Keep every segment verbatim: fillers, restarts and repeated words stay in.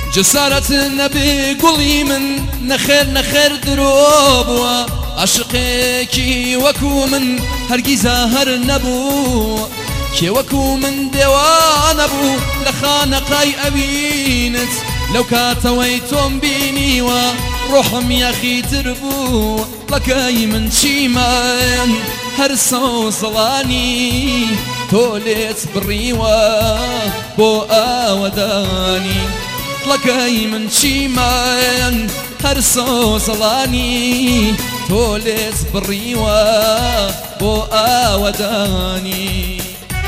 جسارة النبي قولي من نخير نخير دروبوا عشقيكي وكو من هرقيزا هر نبو كي وكو من ديوان ابو لخانقاي ابينت لو كاتويتم بيني وروحم يا اخي تربو لكاي من شيمان هرسو صلاني توليت بريوا بو اوداني لكاي من شيمان هرسو صلاني توليت بريوا بو اوداني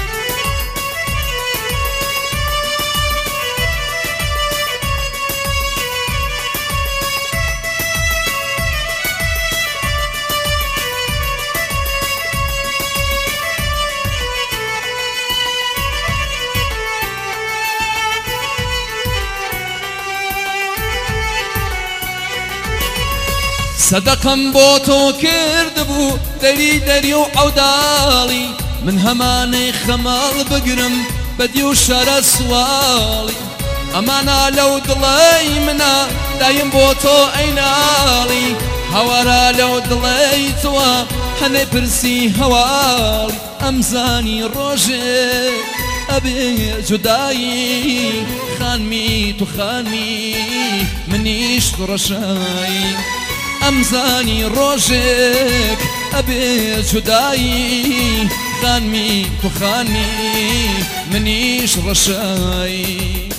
صدقم بوتو كردبو دري دري وعودالي من هماني خمال بقرم بديو شر سوالي أمانا لو دلي منا دايم بوتو اينالي هوارا لو دلي توا هني برسي هوالي أمزاني روجي أبي جداي خانمي تخانمي منيش رشاي أمزاني روجك أبي جداي خانمي تخانمي منيش رشاي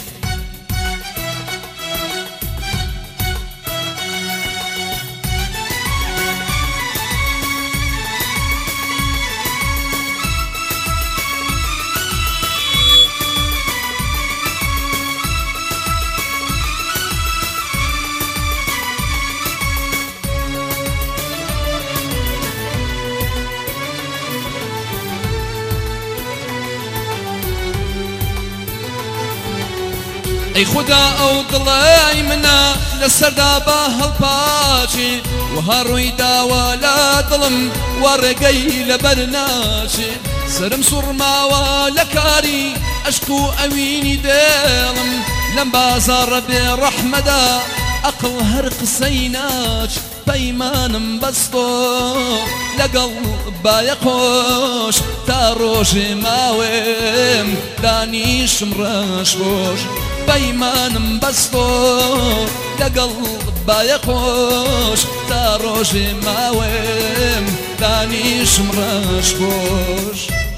اي خدا او دڵای منە لەسەردا بە هەڵپاچێ وهەڕووی داوە لە دڵم وەڕێگەی لەبەر ناچێ سرم سوڕماوە لە کاری عەشق و ئەوینی دێڵم لەم بازاڕە بێ ڕەحمەدا ئەقڵ هەر قسەی ناچ پەیمانم بەستۆ لەگەڵ بایە خۆش تا ڕۆژێ ماوێم دانیشم ڕەش خۆش پەیمانم بەستۆ لەگەڵ بایە خۆش تا ڕۆژێ ماوێم دانیشم ڕەش خۆش